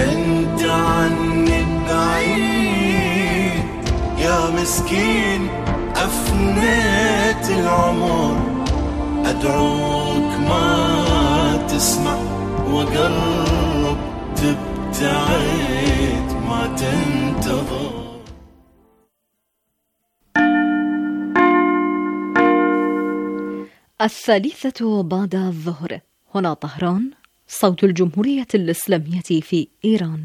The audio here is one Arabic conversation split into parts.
انت عني بعيد يا مسكين، أفنيت العمر أدعوك ما تسمع، وقرب تبتعد ما تنتظر. الثالثة بعد الظهر، هنا طهران، صوت الجمهورية الإسلامية في إيران.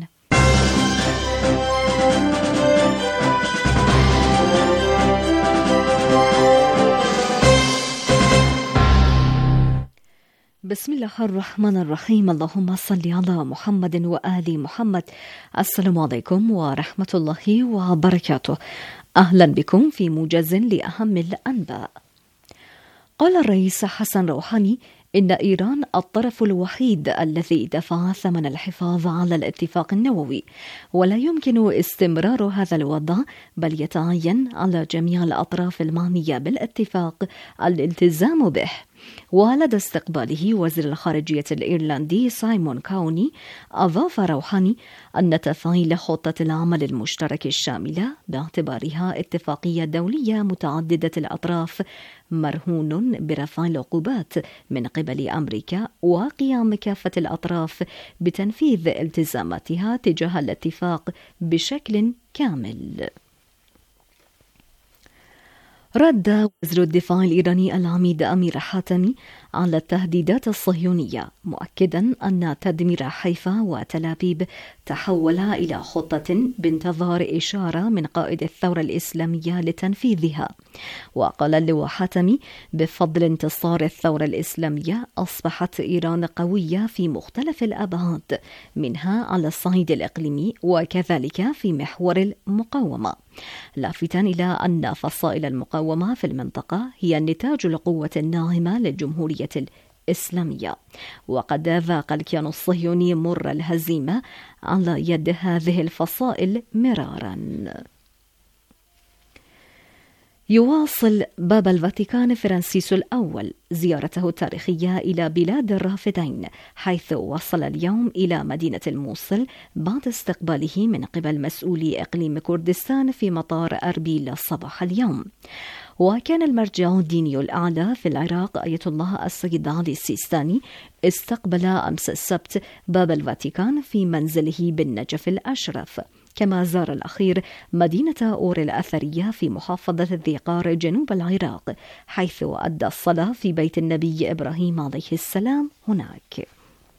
بسم الله الرحمن الرحيم. اللهم صل على محمد وآل محمد. السلام عليكم ورحمة الله وبركاته. أهلا بكم في موجز لأهم الأنباء. قال الرئيس حسن روحاني إن إيران الطرف الوحيد الذي دفع ثمن الحفاظ على الاتفاق النووي، ولا يمكن استمرار هذا الوضع، بل يتعين على جميع الأطراف المعنية بالاتفاق الالتزام به. ولدى استقباله وزير الخارجية الإيرلندي سايمون كاوني، أضاف روحاني أن تفعيل خطة العمل المشترك الشاملة باعتبارها اتفاقية دولية متعددة الأطراف مرهون برفع العقوبات من قبل أمريكا، وقيام كافة الأطراف بتنفيذ التزاماتها تجاه الاتفاق بشكل كامل. رد وزير الدفاع الإيراني العميد أمير حاتمي على التهديدات الصهيونية، مؤكدا أن تدمير حيفا وتل أبيب تحول إلى خطة بانتظار إشارة من قائد الثورة الإسلامية لتنفيذها. وقال اللواء حاتمي: بفضل انتصار الثورة الإسلامية أصبحت إيران قوية في مختلف الأبعاد، منها على الصعيد الإقليمي وكذلك في محور المقاومة، لافتا إلى أن فصائل المقاومة في المنطقة هي نتاج القوة الناعمة للجمهورية الإسلامية. وقد ذاق الكيان الصهيوني مر الهزيمة على يد هذه الفصائل مرارا. يواصل بابا الفاتيكان فرانسيس الأول زيارته التاريخية إلى بلاد الرافدين، حيث وصل اليوم إلى مدينة الموصل بعد استقباله من قبل مسؤولي إقليم كردستان في مطار أربيل صباح اليوم. وكان المرجع الديني الأعلى في العراق آية الله السيد علي السيستاني استقبل أمس السبت بابا الفاتيكان في منزله بالنجف الأشرف، كما زار الأخير مدينة أور الأثرية في محافظة ذي قار جنوب العراق، حيث أدى الصلاة في بيت النبي إبراهيم عليه السلام هناك.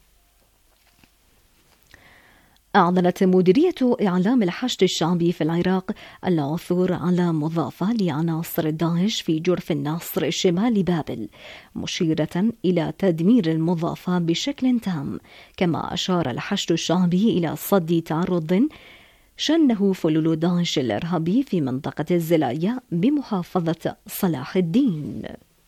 أعلنت مديرية إعلام الحشد الشعبي في العراق العثور على مضافة لعناصر داعش في جرف الناصر شمال بابل، مشيرة إلى تدمير المضافة بشكل تام. كما أشار الحشد الشعبي إلى صد تعرض شنه فلول داعش الإرهابي في منطقة الزلاية بمحافظة صلاح الدين.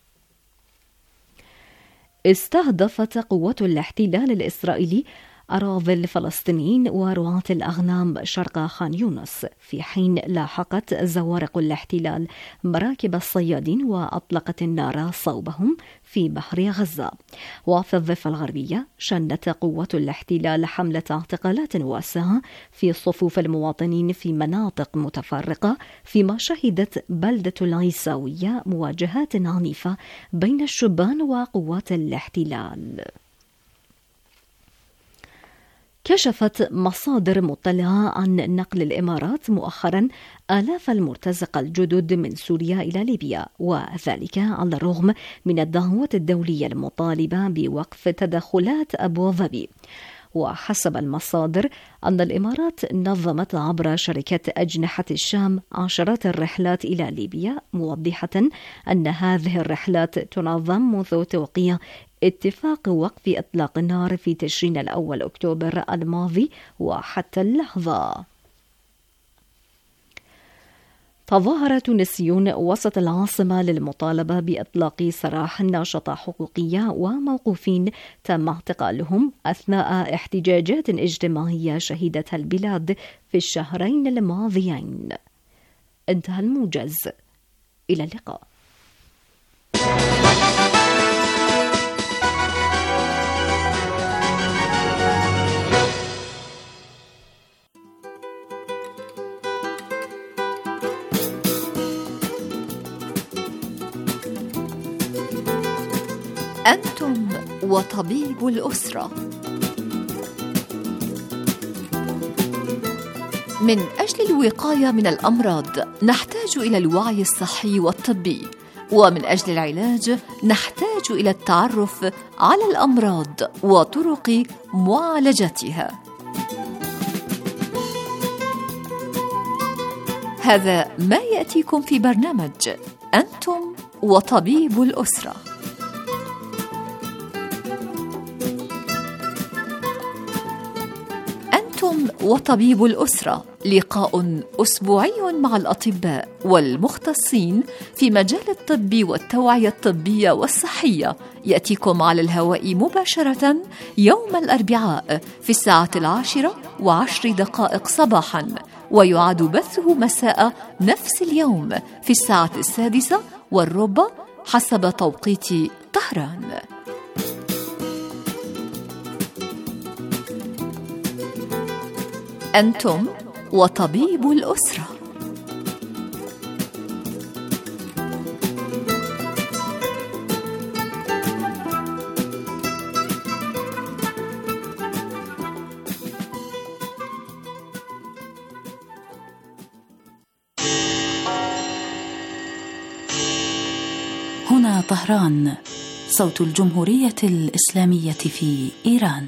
استهدفت قوات الاحتلال الإسرائيلي أراضي الفلسطينيين ورعاة الأغنام شرق خان يونس، في حين لاحقت زوارق الاحتلال مراكب الصيادين وأطلقت النار صوبهم في بحر غزة. وفي الضفة الغربية شنت قوات الاحتلال حملة اعتقالات واسعة في صفوف المواطنين في مناطق متفرقة، فيما شهدت بلدة العيساوية مواجهات عنيفة بين الشبان وقوات الاحتلال. كشفت مصادر مطلعة عن نقل الإمارات مؤخرا آلاف المرتزقة الجدد من سوريا إلى ليبيا، وذلك على الرغم من الدعوات الدولية المطالبة بوقف تدخلات أبو ظبي. وحسب المصادر أن الإمارات نظمت عبر شركة أجنحة الشام عشرات الرحلات إلى ليبيا، موضحة أن هذه الرحلات تنظم منذ توقيع اتفاق وقف إطلاق النار في تشرين الأول أكتوبر الماضي وحتى اللحظة. تظاهر تونسيون وسط العاصمة للمطالبة بإطلاق سراح ناشطة حقوقية وموقوفين تم اعتقالهم أثناء احتجاجات اجتماعية شهدتها البلاد في الشهرين الماضيين. انتهى الموجز. إلى اللقاء. أنتم وطبيب الأسرة. من أجل الوقاية من الأمراض نحتاج إلى الوعي الصحي والطبي، ومن أجل العلاج نحتاج إلى التعرف على الأمراض وطرق معالجتها. هذا ما يأتيكم في برنامج أنتم وطبيب الأسرة. أنتم وطبيب الأسرة، لقاء أسبوعي مع الأطباء والمختصين في مجال الطب والتوعية الطبية والصحية، يأتيكم على الهواء مباشرة يوم الأربعاء في الساعة 10:10 صباحا، ويعاد بثه مساء نفس اليوم في الساعة 6:15 حسب توقيت طهران. أنتم وطبيب الأسرة. هنا طهران، صوت الجمهورية الإسلامية في إيران.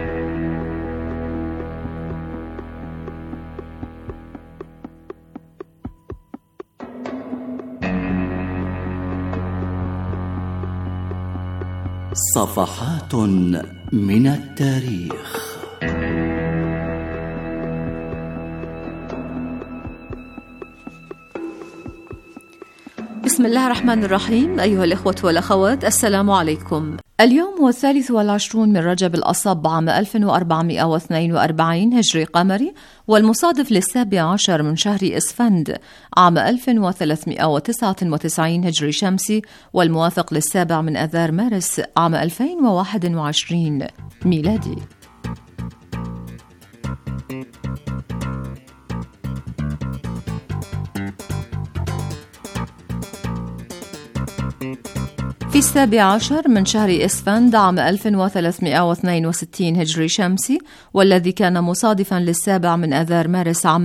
صفحات من التاريخ. بسم الله الرحمن الرحيم. أيها الإخوة والأخوات، السلام عليكم. اليوم هو 23 من رجب الأصب عام 1442 هجري قمري، والمصادف 17 من شهر إسفند عام 1399 هجري شمسي، والموافق 7 من أذار مارس عام 2021 ميلادي. في 17 من شهر إسفند عام 1362 هجري شمسي، والذي كان مصادفا 7 من أذار مارس عام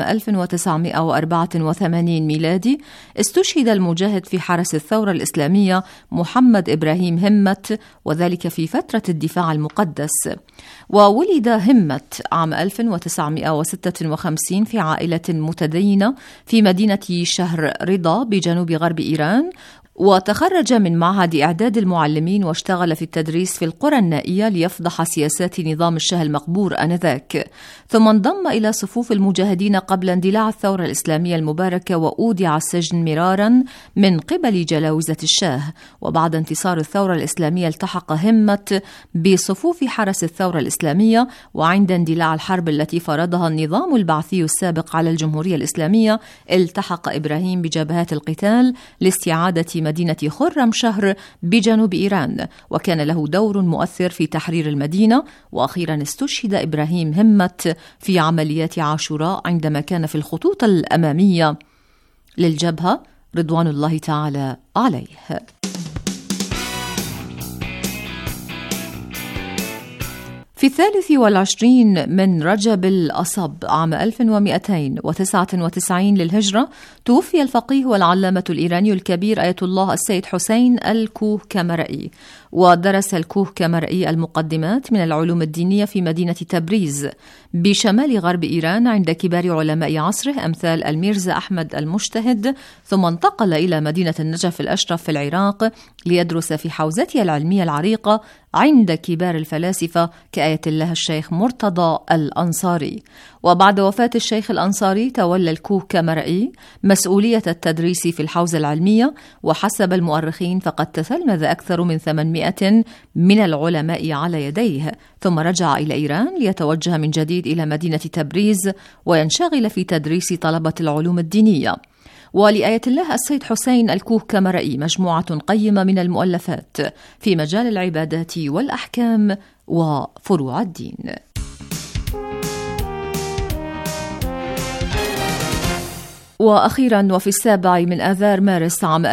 1984 ميلادي، استشهد المجاهد في حرس الثورة الإسلامية محمد إبراهيم همت، وذلك في فترة الدفاع المقدس. وولد همت عام 1956 في عائلة متدينة في مدينة شهر رضا بجنوب غرب إيران، وتخرج من معهد إعداد المعلمين واشتغل في التدريس في القرى النائية ليفضح سياسات نظام الشاه المقبور آنذاك، ثم انضم إلى صفوف المجاهدين قبل اندلاع الثورة الإسلامية المباركة، وأودع السجن مرارا من قبل جلاوزة الشاه. وبعد انتصار الثورة الإسلامية التحق همت بصفوف حرس الثورة الإسلامية، وعند اندلاع الحرب التي فرضها النظام البعثي السابق على الجمهورية الإسلامية التحق إبراهيم بجبهات القتال لاستعادة مدينة خرمشهر بجنوب إيران، وكان له دور مؤثر في تحرير المدينة. وأخيرا استشهد إبراهيم همت في عمليات عاشوراء عندما كان في الخطوط الأمامية للجبهة رضوان الله تعالى عليه. في 23 من رجب الأصب عام 1299 للهجرة توفي الفقيه والعلامة الإيراني الكبير آية الله السيد حسين الكوهكمرئي، ودرس الكوهكمرئي المقدمات من العلوم الدينية في مدينة تبريز بشمال غرب إيران عند كبار علماء عصره أمثال الميرزا أحمد المجتهد، ثم انتقل إلى مدينة النجف الأشرف في العراق ليدرس في حوزته العلمية العريقة عند كبار الفلاسفة كآية الله الشيخ مرتضى الأنصاري. وبعد وفاة الشيخ الأنصاري تولى الكوهكمرئي مسؤولية التدريس في الحوزة العلمية، وحسب المؤرخين فقد تتلمذ أكثر من 800 من العلماء على يديه، ثم رجع إلى إيران ليتوجه من جديد إلى مدينة تبريز وينشغل في تدريس طلبة العلوم الدينية. ولآية الله السيد حسين الكوهكمرئي مجموعة قيمة من المؤلفات في مجال العبادات والأحكام وفروع الدين. وأخيرا وفي 7 من آذار مارس عام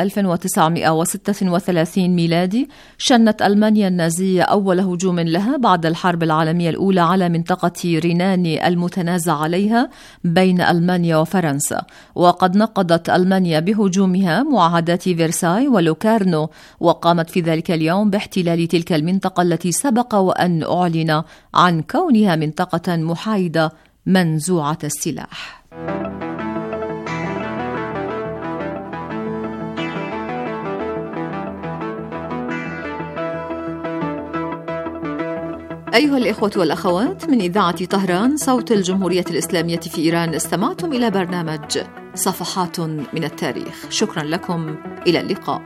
1936 ميلادي شنت ألمانيا النازية أول هجوم لها بعد الحرب العالمية الأولى على منطقة ريناني المتنازع عليها بين ألمانيا وفرنسا، وقد نقضت ألمانيا بهجومها معاهدات فرساي ولوكارنو، وقامت في ذلك اليوم باحتلال تلك المنطقة التي سبق وأن أعلن عن كونها منطقة محايدة منزوعة السلاح. أيها الإخوة والأخوات، من إذاعة طهران صوت الجمهورية الإسلامية في إيران، استمعتم إلى برنامج صفحات من التاريخ. شكرا لكم، إلى اللقاء.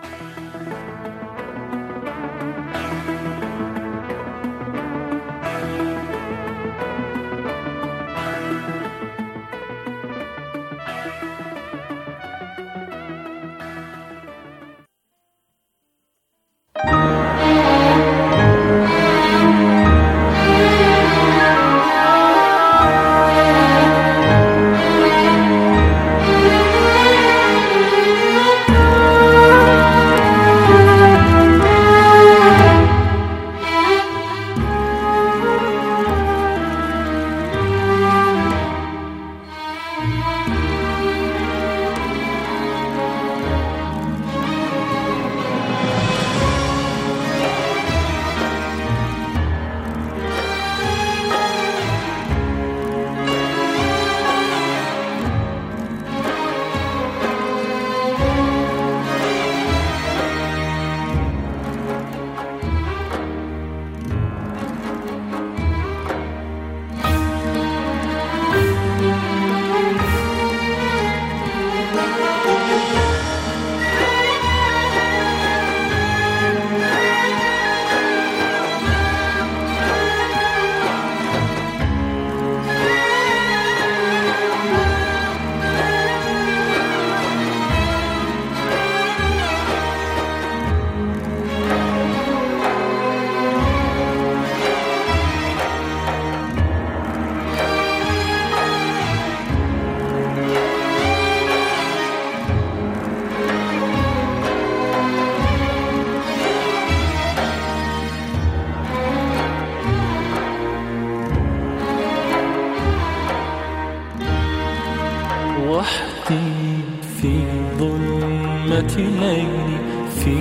ليلي في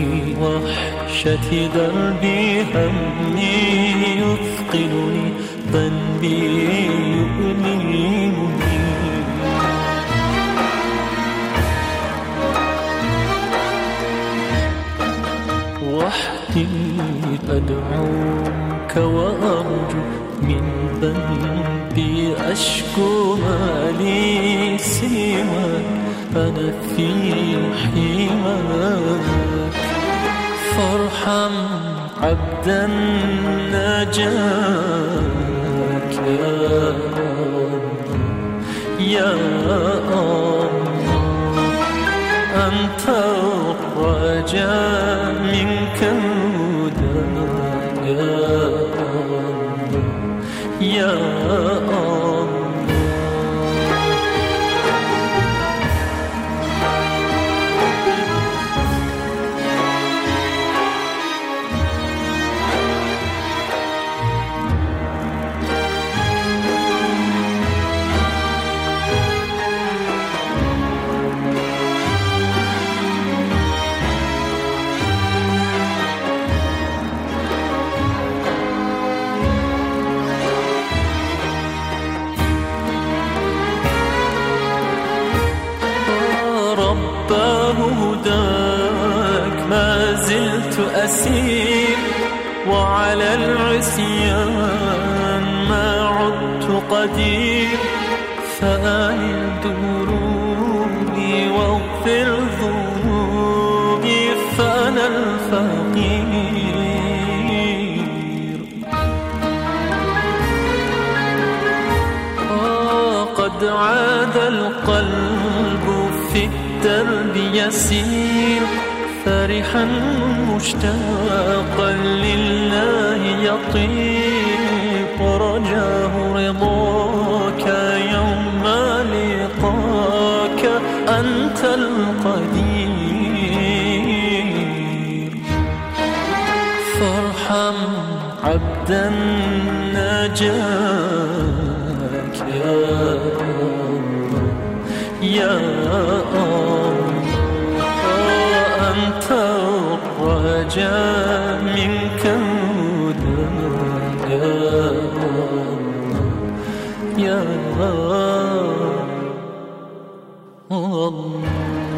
وحشة دربي همي يثقلني ذنبي يؤلمني وحدي أدعوك وأرجو من ذنبي أشكو ما لي سواك أنا في حماك فارحم عبدا نجاك يا الله أنت الرجاء منك هداك يا الله هداك ما زلت أسير وعلى العصيان ما عدت قدير فأعل دروبي واغفر ذنوبي فأنا الفقير قد عاد القلب في الدرب يسير فرحا مشتاقا لله يطير رجاه رضاك يوم لقاك أبدا نجاك يا الله أنت الرجاء منك يا الله.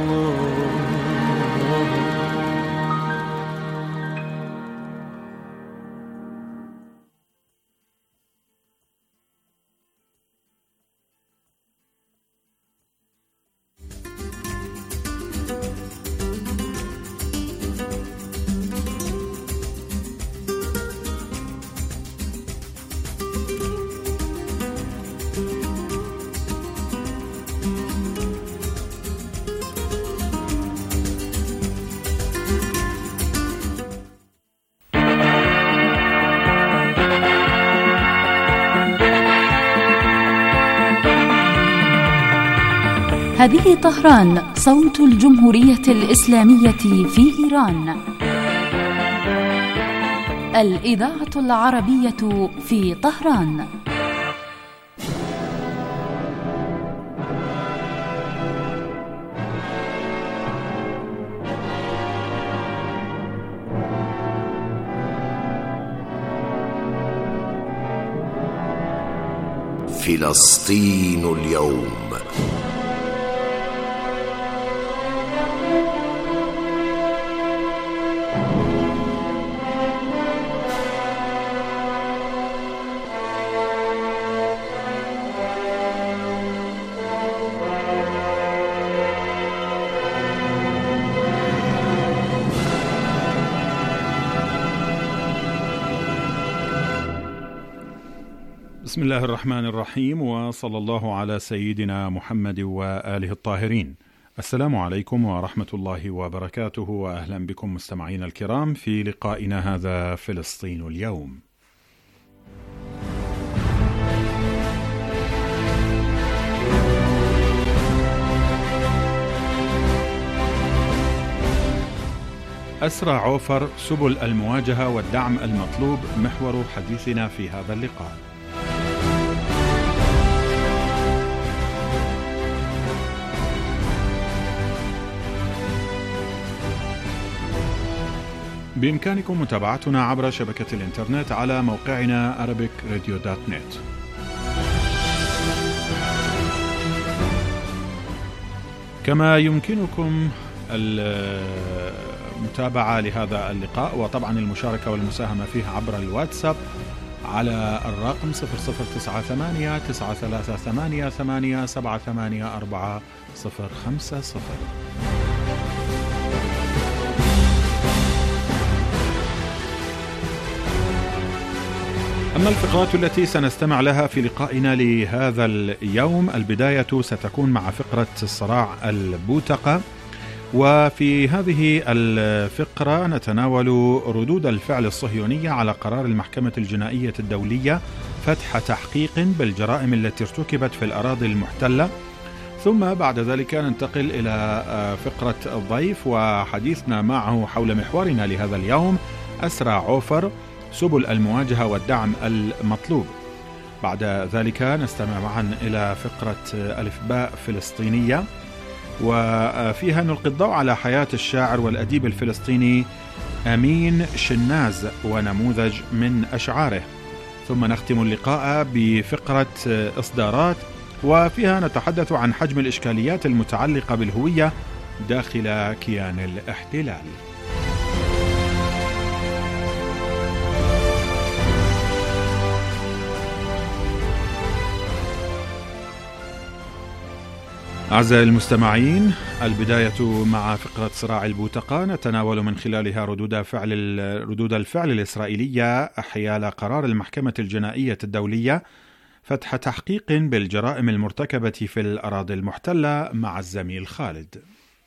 هذه طهران، صوت الجمهورية الإسلامية في إيران. الإذاعة العربية في طهران. فلسطين اليوم. بسم الله الرحمن الرحيم، وصلى الله على سيدنا محمد وآله الطاهرين. السلام عليكم ورحمة الله وبركاته، وأهلا بكم مستمعينا الكرام في لقائنا هذا فلسطين اليوم. أسرى عوفر، سبل المواجهة والدعم المطلوب محور حديثنا في هذا اللقاء. بإمكانكم متابعتنا عبر شبكة الإنترنت على موقعنا arabicradio.net. كما يمكنكم المتابعة لهذا اللقاء وطبعا المشاركة والمساهمة فيه عبر الواتساب على الرقم 0098-938-878-784-050. أما الفقرات التي سنستمع لها في لقائنا لهذا اليوم، البداية ستكون مع فقرة الصراع البوتقة، وفي هذه الفقرة نتناول ردود الفعل الصهيونية على قرار المحكمة الجنائية الدولية فتح تحقيق بالجرائم التي ارتكبت في الأراضي المحتلة. ثم بعد ذلك ننتقل إلى فقرة الضيف وحديثنا معه حول محورنا لهذا اليوم، أسرى عوفر، سبل المواجهة والدعم المطلوب. بعد ذلك نستمع معا إلى فقرة ألف باء فلسطينية، وفيها نلقي الضوء على حياة الشاعر والأديب الفلسطيني أمين شناز ونموذج من أشعاره. ثم نختم اللقاء بفقرة إصدارات، وفيها نتحدث عن حجم الإشكاليات المتعلقة بالهوية داخل كيان الاحتلال. أعزائي المستمعين، البداية مع فقرة صراع البوتقة، نتناول من خلالها ردود الفعل الإسرائيلية حيال قرار المحكمة الجنائية الدولية فتح تحقيق بالجرائم المرتكبة في الأراضي المحتلة مع الزميل خالد.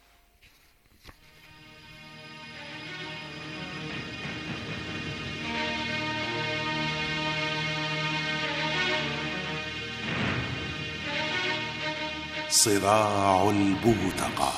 صراع البوتقة.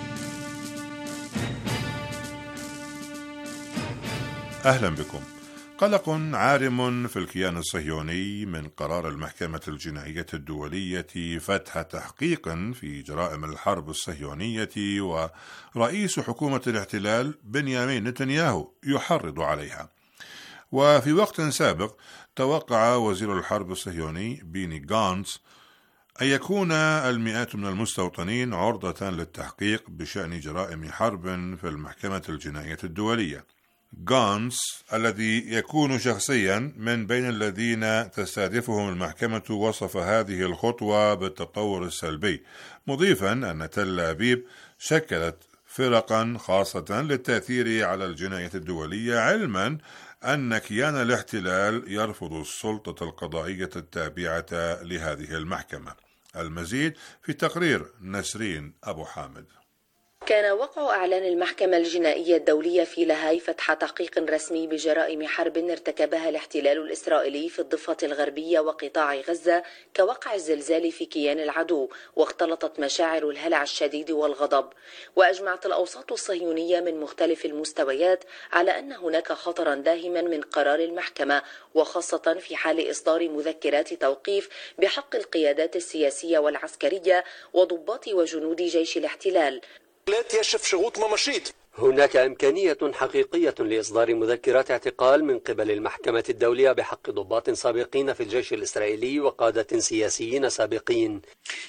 أهلا بكم. قلق عارم في الكيان الصهيوني من قرار المحكمة الجنائية الدولية فتح تحقيق في جرائم الحرب الصهيونية، ورئيس حكومة الاحتلال بنيامين نتنياهو يحرض عليها. وفي وقت سابق توقع وزير الحرب الصهيوني بيني غانتز أن يكون المئات من المستوطنين عرضة للتحقيق بشأن جرائم حرب في المحكمة الجنائية الدولية. غانتز الذي يكون شخصيا من بين الذين تستهدفهم المحكمة وصف هذه الخطوة بالتطور السلبي، مضيفا أن تل أبيب شكلت فرقا خاصة للتأثير على الجناية الدولية، علما أن كيان الاحتلال يرفض السلطة القضائية التابعة لهذه المحكمة. المزيد في تقرير نسرين أبو حامد. كان وقع إعلان المحكمة الجنائية الدولية في لاهاي فتح تحقيق رسمي بجرائم حرب ارتكبها الاحتلال الإسرائيلي في الضفة الغربية وقطاع غزة كوقع الزلزال في كيان العدو، واختلطت مشاعر الهلع الشديد والغضب. وأجمعت الأوساط الصهيونية من مختلف المستويات على أن هناك خطرا داهما من قرار المحكمة، وخاصة في حال إصدار مذكرات توقيف بحق القيادات السياسية والعسكرية وضباط وجنود جيش الاحتلال. هناك إمكانية حقيقية لإصدار مذكرات اعتقال من قبل المحكمة الدولية بحق ضباط سابقين في الجيش الإسرائيلي وقادة سياسيين سابقين.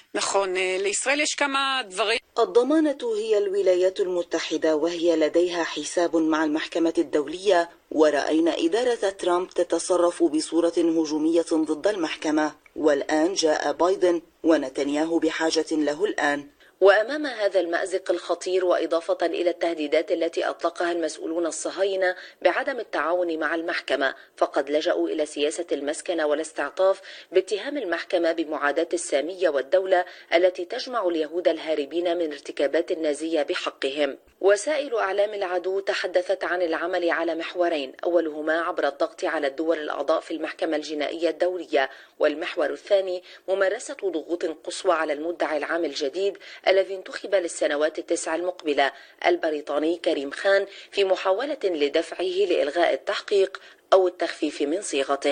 الضمانة هي الولايات المتحدة، وهي لديها حساب مع المحكمة الدولية، ورأينا إدارة ترامب تتصرف بصورة هجومية ضد المحكمة، والآن جاء بايدن ونتنياهو بحاجة له الآن. وأمام هذا المأزق الخطير، وإضافة إلى التهديدات التي أطلقها المسؤولون الصهاينة بعدم التعاون مع المحكمة، فقد لجأوا إلى سياسة المسكنة والاستعطاف باتهام المحكمة بمعاداة السامية والدولة التي تجمع اليهود الهاربين من ارتكابات النازية بحقهم. وسائل أعلام العدو تحدثت عن العمل على محورين، أولهما عبر الضغط على الدول الأعضاء في المحكمة الجنائية الدولية، والمحور الثاني ممارسة ضغوط قصوى على المدعي العام الجديد الذي انتخب للسنوات التسع المقبلة البريطاني كريم خان، في محاولة لدفعه لإلغاء التحقيق أو التخفيف من صيغته.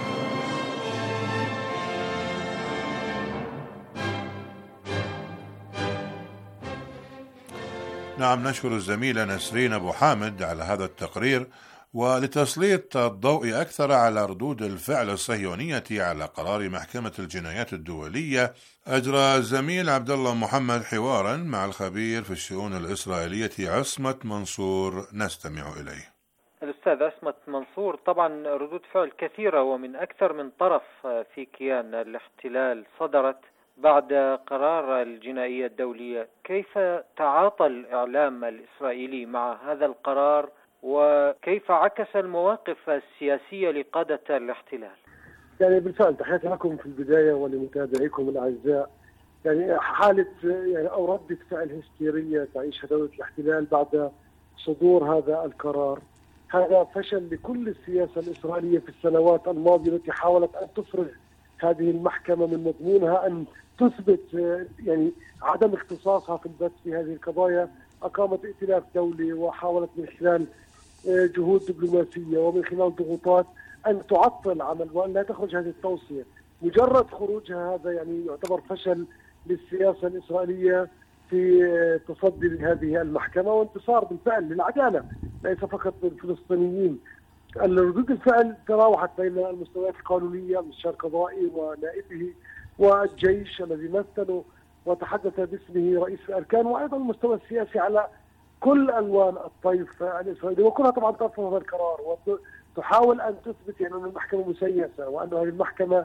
نعم، نشكر الزميلة نسرين أبو حامد على هذا التقرير. ولتسليط الضوء أكثر على ردود الفعل الصهيونية على قرار محكمة الجنايات الدولية، أجرى الزميل عبد الله محمد حوارا مع الخبير في الشؤون الإسرائيلية عصمت منصور، نستمع إليه. الأستاذ عصمت منصور، طبعا ردود فعل كثيرة ومن أكثر من طرف في كيان الاحتلال صدرت بعد قرار الجنائية الدولية. كيف تعاطى الإعلام الإسرائيلي مع هذا القرار، وكيف عكس المواقف السياسية لقادة الاحتلال؟ يعني بالفعل تحياتي لكم في البداية ولمتابعيكم الأعزاء. يعني حالة أو ردة فعل هستيرية تعيشها دولة الاحتلال بعد صدور هذا القرار. هذا فشل لكل السياسة الإسرائيلية في السنوات الماضية التي حاولت أن تفرغ هذه المحكمة من مضمونها أن تثبت يعني عدم اختصاصها في البث في هذه القضايا. أقامت ائتلاف دولي وحاولت من خلال جهود دبلوماسية ومن خلال ضغوطات أن تعطل عمل وأن لا تخرج هذه التوصية. مجرد خروجها هذا يعني يعتبر فشل للسياسة الإسرائيلية في تصدي لهذه المحكمة، وانتصار بالفعل للعدالة ليس فقط للفلسطينيين. ردود الفعل تراوحت بين المستويات القانونية، المستشار القضائي ونائبه والجيش الذي مثله وتحدث باسمه رئيس الأركان، وأيضا المستوى السياسي على كل ألوان الطيف الإسرائيلي، وكلها طبعا ترفض هذا القرار وتحاول أن تثبت يعني أن المحكمة مسيسة وأن هذه المحكمة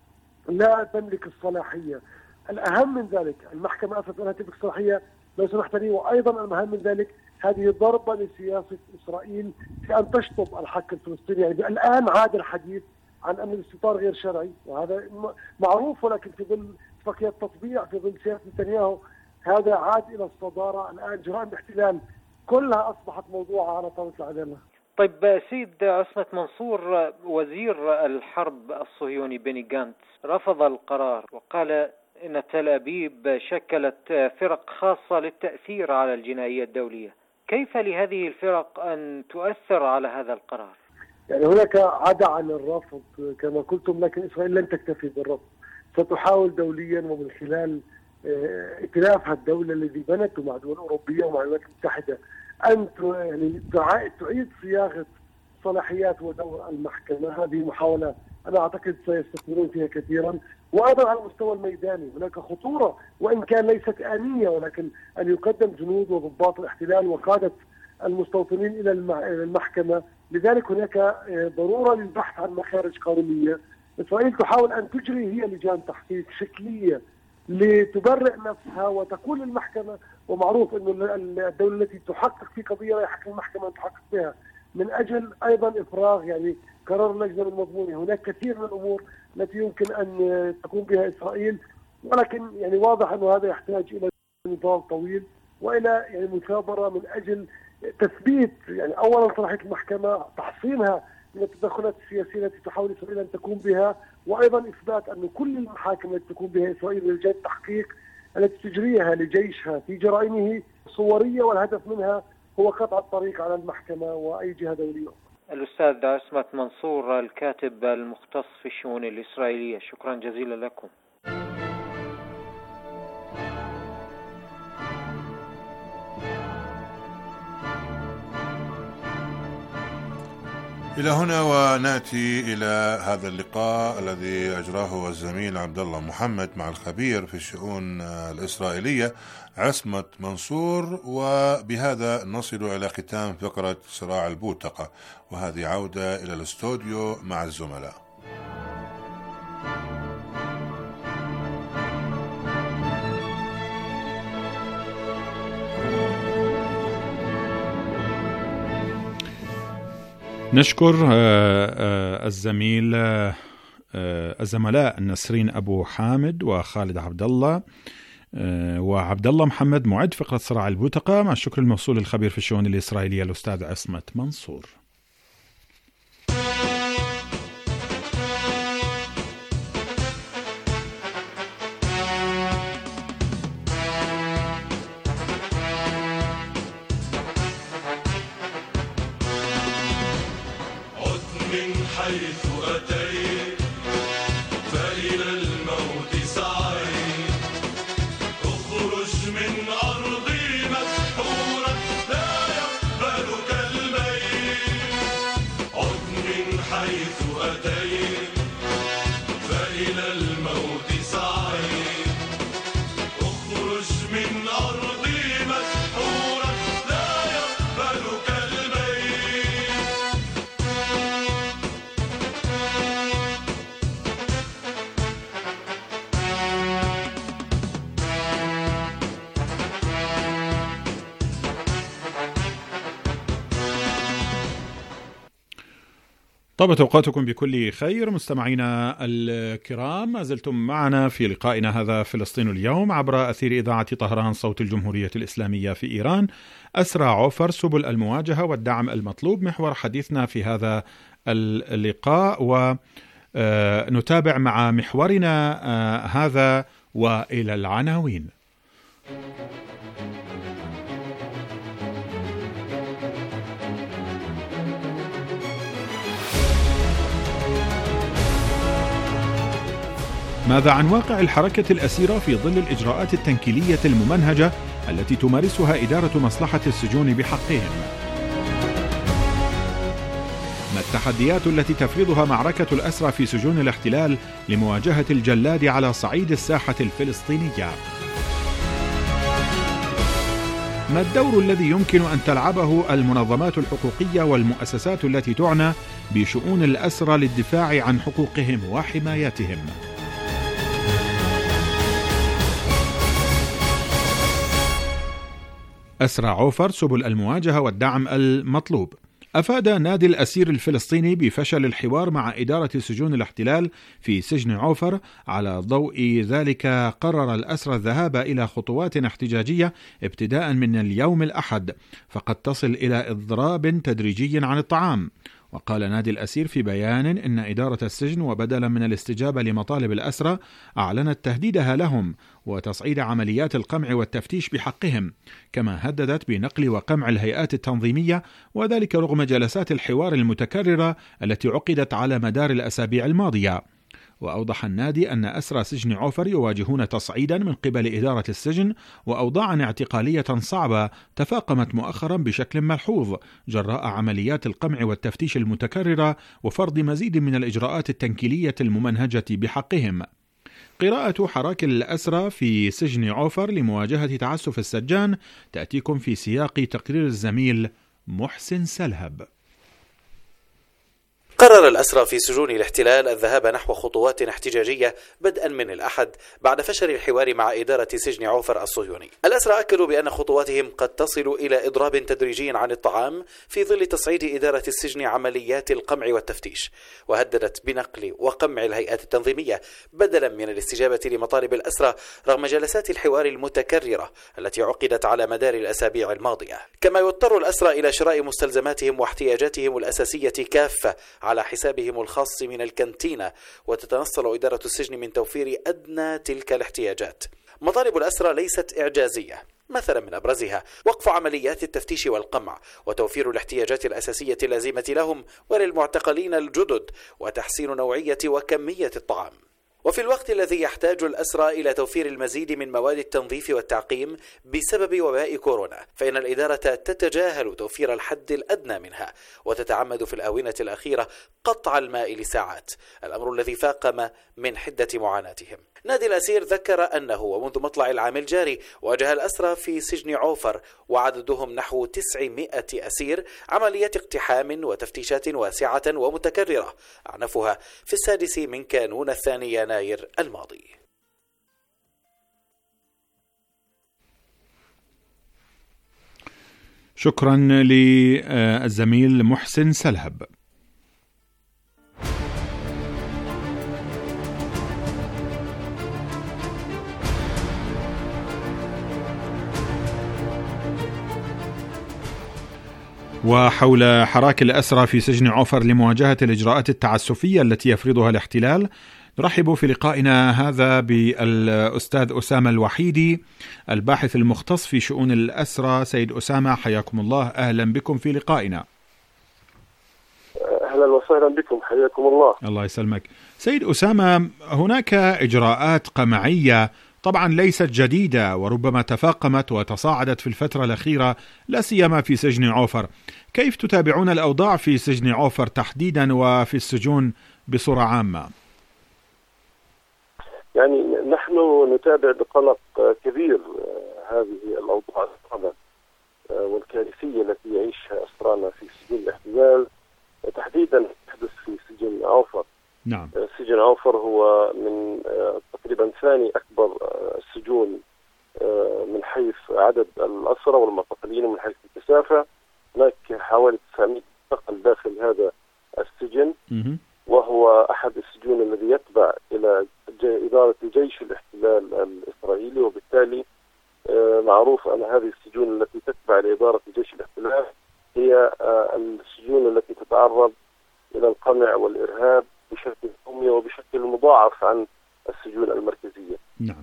لا تملك الصلاحية. الأهم من ذلك المحكمة أثبتت أنها تملك الصلاحية لو سمحت لي، وأيضا الأهم من ذلك هذه ضربة لسياسة إسرائيل في أن تشطب الحق الفلسطيني. يعني الآن عاد الحديث عن أن الاستيطان غير شرعي، وهذا معروف، ولكن في ظل اتفاقية التطبيع في ظل سياسة نتنياهو هذا عاد إلى الصدارة. الآن جرائم الاحتلال كلها أصبحت موضوعها على طاولة العدالة. طيب سيد عصمت منصور، وزير الحرب الصهيوني بني غانتز رفض القرار وقال إن تل أبيب شكلت فرق خاصة للتأثير على الجنائية الدولية. كيف لهذه الفرق أن تؤثر على هذا القرار؟ يعني هناك عدا عن الرفض كما قلتم، لكن إسرائيل لن تكتفي بالرفض، ستحاول دوليا ومن خلال ائتلافها الدولة الذي بنته مع دول أوروبية ومع الولايات المتحدة أن يعني تعيد صياغة صلاحيات ودور المحكمة. هذه محاولة أنا أعتقد سيستثمرون فيها كثيرا. وأيضا على المستوى الميداني هناك خطورة، وإن كان ليست آنية، ولكن أن يقدم جنود وضباط الاحتلال وقادة المستوطنين إلى المحكمة. لذلك هناك ضرورة للبحث عن مخارج قانونية. إسرائيل تحاول أن تجري هي لجان تحقيق شكلية لتبرئ نفسها وتكون المحكمة، ومعروف أن الدولة التي تحقق في قضية لا يحق المحكمة أن تحقق بها، من أجل أيضا إفراغ يعني قرار اللجنة المضمونة. هناك كثير من الأمور التي يمكن أن تقوم بها إسرائيل، ولكن يعني واضح أن هذا يحتاج إلى نضال طويل وإلى يعني مثابرة من أجل تثبيت يعني أولا صلاحية المحكمة، تحصينها من التدخلات السياسية التي تحاول إسرائيل أن تقوم بها، وأيضا إثبات أن كل المحاكم التي تقوم بها إسرائيل لجان التحقيق التي تجريها لجيشها في جرائمه صورية، والهدف منها هو قطع الطريق على المحكمة وأي جهة دولية. الأستاذ عصمت منصور الكاتب المختص في الشؤون الإسرائيلية، شكرا جزيلا لكم. إلى هنا ونأتي إلى هذا اللقاء الذي أجراه الزميل عبد الله محمد مع الخبير في الشؤون الإسرائيلية عصمت منصور، وبهذا نصل إلى ختام فقرة صراع البوتقة، وهذه عودة إلى الاستوديو مع الزملاء. نشكر الزملاء نسرين أبو حامد وخالد عبد الله وعبد الله محمد معد فقرة صراع البوتقة، مع الشكر الموصول للخبير في الشؤون الإسرائيلية الأستاذ عصمت منصور. حيث أتيت فإلى الموت سعيت، اخرج من أرضي مسحورا لا يقبلك الميت. عد من حيث أتيت فإلى الموت سعيت، اخرج من أرضي مسحورا لا يقبلك الميت. طابت أوقاتكم بكل خير مستمعينا الكرام، ما زلتم معنا في لقائنا هذا فلسطين اليوم عبر أثير إذاعة طهران صوت الجمهورية الإسلامية في إيران. أسرى عوفر سبل المواجهة والدعم المطلوب محور حديثنا في هذا اللقاء، ونتابع مع محورنا هذا وإلى العناوين. ماذا عن واقع الحركة الأسيرة في ظل الإجراءات التنكيلية الممنهجة التي تمارسها إدارة مصلحة السجون بحقهم؟ ما التحديات التي تفرضها معركة الأسرى في سجون الاحتلال لمواجهة الجلاد على صعيد الساحة الفلسطينية؟ ما الدور الذي يمكن أن تلعبه المنظمات الحقوقية والمؤسسات التي تعنى بشؤون الأسرى للدفاع عن حقوقهم وحمايتهم؟ أسرى عوفر سبل المواجهة والدعم المطلوب. أفاد نادي الأسير الفلسطيني بفشل الحوار مع إدارة سجون الاحتلال في سجن عوفر. على ضوء ذلك قرر الأسرى الذهاب إلى خطوات احتجاجية ابتداء من اليوم الأحد، فقد تصل إلى إضراب تدريجي عن الطعام. وقال نادي الأسير في بيان إن إدارة السجن وبدلا من الاستجابة لمطالب الأسرى أعلنت تهديدها لهم وتصعيد عمليات القمع والتفتيش بحقهم، كما هددت بنقل وقمع الهيئات التنظيمية، وذلك رغم جلسات الحوار المتكررة التي عقدت على مدار الأسابيع الماضية. وأوضح النادي أن أسرى سجن عوفر يواجهون تصعيدا من قبل إدارة السجن وأوضاعا اعتقالية صعبة تفاقمت مؤخرا بشكل ملحوظ جراء عمليات القمع والتفتيش المتكررة وفرض مزيد من الإجراءات التنكيلية الممنهجة بحقهم. قراءة حراك الأسرى في سجن عوفر لمواجهة تعسف السجان تأتيكم في سياق تقرير الزميل محسن سلهب. قرر الأسرى في سجون الاحتلال الذهاب نحو خطوات احتجاجية بدءا من الأحد بعد فشل الحوار مع إدارة سجن عوفر الصهيوني. الأسرى أكدوا بأن خطواتهم قد تصل إلى إضراب تدريجي عن الطعام في ظل تصعيد إدارة السجن عمليات القمع والتفتيش، وهددت بنقل وقمع الهيئات التنظيمية بدلا من الاستجابة لمطالب الأسرى رغم جلسات الحوار المتكررة التي عقدت على مدار الأسابيع الماضية. كما يضطر الأسرى إلى شراء مستلزماتهم واحتياجاتهم الأساسية كافة على حسابهم الخاص من الكانتينة، وتتنصل إدارة السجن من توفير أدنى تلك الاحتياجات. مطالب الأسرى ليست إعجازية، مثلا من أبرزها وقف عمليات التفتيش والقمع، وتوفير الاحتياجات الأساسية اللازمة لهم وللمعتقلين الجدد، وتحسين نوعية وكمية الطعام. وفي الوقت الذي يحتاج الأسرى إلى توفير المزيد من مواد التنظيف والتعقيم بسبب وباء كورونا، فإن الإدارة تتجاهل توفير الحد الأدنى منها، وتتعمد في الآونة الأخيرة قطع الماء لساعات، الأمر الذي فاقم من حدة معاناتهم. نادي الأسير ذكر أنه ومنذ مطلع العام الجاري واجه الأسرى في سجن عوفر وعددهم نحو 900 أسير عمليات اقتحام وتفتيشات واسعة ومتكررة، أعنفها في 6 من كانون 2 يناير الماضي. شكرا للزميل محسن سلهب. وحول حراك الأسرى في سجن عوفر لمواجهة الإجراءات التعسفية التي يفرضها الاحتلال، نرحب في لقائنا هذا بالأستاذ أسامة الوحيدي الباحث المختص في شؤون الأسرى. سيد أسامة، حياكم الله، أهلا بكم في لقائنا. أهلا وسهلا بكم، حياكم الله. الله يسلمك. سيد أسامة، هناك إجراءات قمعية طبعا ليست جديدة وربما تفاقمت وتصاعدت في الفترة الأخيرة، لا سيما في سجن عوفر. كيف تتابعون الأوضاع في سجن عوفر تحديدا وفي السجون بصورة عامة؟ يعني نحن نتابع بقلق كبير هذه الأوضاع الصعبة والكارثية التي يعيشها أسرانا في سجون الاحتلال، تحديدا تحدث في سجن عوفر. نعم. سجن عوفر هو من تقريبا ثاني أكبر السجون من حيث عدد الأسرى والمعتقلين ومن حيث الكثافة. هناك حوالي 900 معتقل داخل هذا السجن، وهو أحد السجون الذي يتبع إلى إدارة جيش الاحتلال الإسرائيلي، وبالتالي معروف أن هذه السجون التي تتبع لإدارة جيش الاحتلال هي السجون التي تتعرض إلى القمع والإرهاب بشكل يومي وبشكل مضاعف عن السجون المركزية. نعم.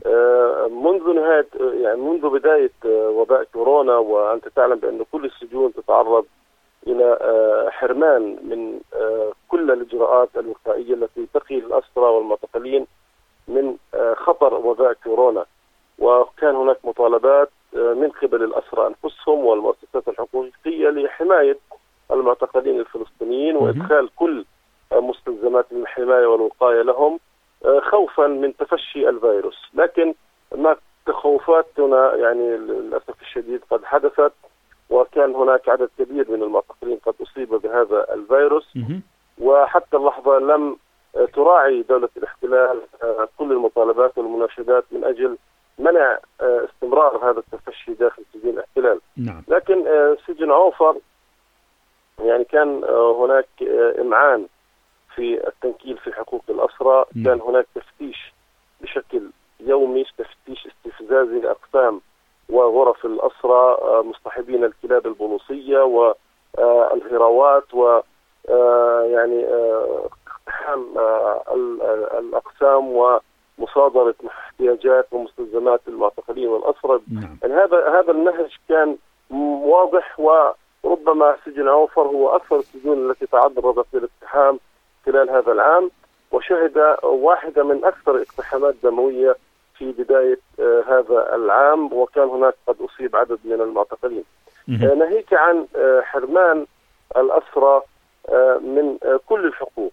منذ بداية وباء كورونا، وأنت تعلم بأن كل السجون تتعرض إلى حرمان من كل الإجراءات الوقائية التي تقي الأسرى والمعتقلين من خطر وباء كورونا. وكان هناك مطالبات من قبل الأسرى أنفسهم والمؤسسات الحقوقية لحماية المعتقلين الفلسطينيين وإدخال كل مستلزمات الحماية والوقاية لهم خوفا من تفشي الفيروس. لكن هناك تخوفات هنا يعني للأسف الشديد قد حدثت، وكان هناك عدد كبير من المعتقلين قد أصيب بهذا الفيروس، وحتى اللحظة لم تراعي دولة الاحتلال كل المطالبات والمناشدات من أجل منع استمرار هذا التفشي داخل سجون الاحتلال. نعم. لكن سجن عوفر يعني كان هناك إمعان في التنكيل في حقوق الأسرى. كان هناك تفتيش بشكل يومي، تفتيش استفزازي لأقسام وغرف الأسرى مصطحبين الكلاب البوليسية والهراوات يعني اقتحام الأقسام ومصادرة احتياجات ومستلزمات المعتقلين والأسرى. يعني هذا النهج كان واضح، وربما سجن عوفر هو أكثر السجون التي تعرضت للاقتحام خلال هذا العام، وشهد واحدة من أكثر اقتحامات دموية في بداية هذا العام، وكان هناك قد أصيب عدد من المعتقلين. ناهيك عن حرمان الأسرى من كل الحقوق،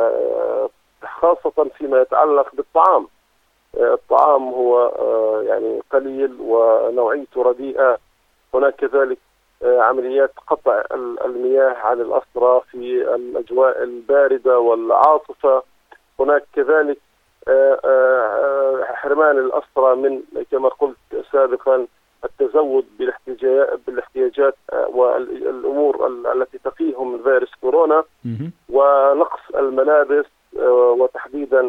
خاصة فيما يتعلق بالطعام. الطعام هو يعني قليل ونوعيته رديئة. هناك كذلك عمليات قطع المياه عن الأسرى في الأجواء الباردة والعاصفة. هناك كذلك حرمان الأسرى من كما قلت سابقا التزود بالاحتياجات والأمور التي تقيهم من فيروس كورونا، ونقص الملابس وتحديدا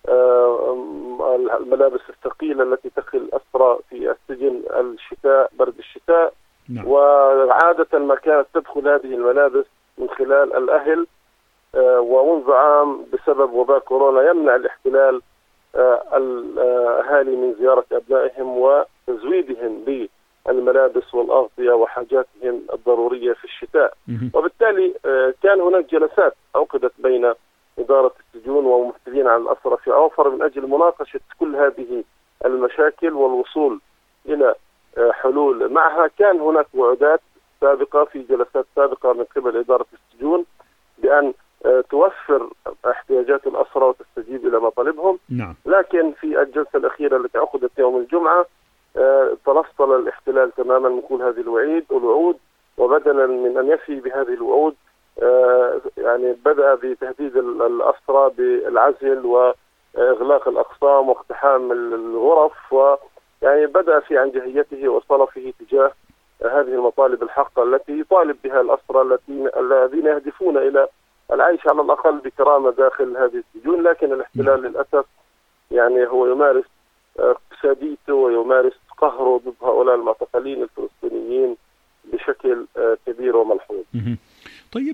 الملابس الثقيلة التي تقي الأسرى في السجن الشتاء، برد الشتاء. وعادة ما كانت تدخل هذه الملابس من خلال الأهل، ومنذ عام بسبب وباء كورونا يمنع الاحتلال الأهالي من زيارة أبنائهم وتزويدهم بالملابس والأغطية وحاجاتهم الضرورية في الشتاء. وبالتالي كان هناك جلسات عقدت بين إدارة السجون وممثلين عن الأسرى في عوفر من أجل مناقشة كل هذه المشاكل والوصول إلى حلول معها. كان هناك وعودات سابقة في جلسات سابقة من قبل إدارة السجون بأن توفر احتياجات الأسرى وتستجيب إلى مطالبهم. لكن في الجلسة الأخيرة التي عقدت يوم الجمعة تنصل الاحتلال تماما من كل هذه الوعود، وبدلا من أن يفي بهذه الوعود يعني بدأ بتهديد الأسرى بالعزل وإغلاق الأقسام واقتحام الغرف، ويعني بدأ في عنجهيته وصلفه تجاه هذه المطالب الحقة التي يطالب بها الأسرى الذين يهدفون إلى العيش على الأقل بكرامة داخل هذه السجون. لكن الاحتلال للأسف يعني هو يمارس اقتصاديته ويمارس قهره ضد هؤلاء المعتقلين الفلسطينيين بشكل كبير وملحوظ. طيب،